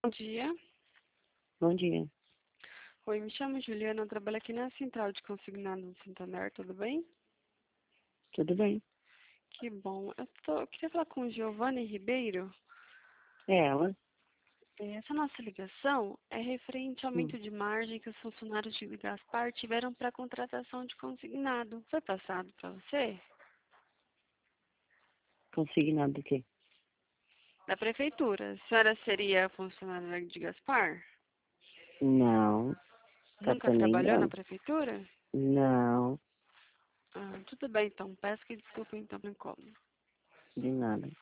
Bom dia. Bom dia. Oi, me chamo Juliana, eu trabalho aqui na Central de Consignado do Santander, tudo bem? Tudo bem? Que bom. Eu queria falar com Giovanni Ribeiro. É ela? Essa nossa ligação é referente ao Hum. aumento de margem que os funcionários de Gaspar tiveram para a contratação de consignado. Foi passado para você? Consignado do quê? Da prefeitura. A senhora seria funcionária de Gaspar? Não. Tá Nunca também trabalhou na engano. prefeitura? Não. Ah, tudo bem então. Peço que desculpe então pelo incômodo. De nada.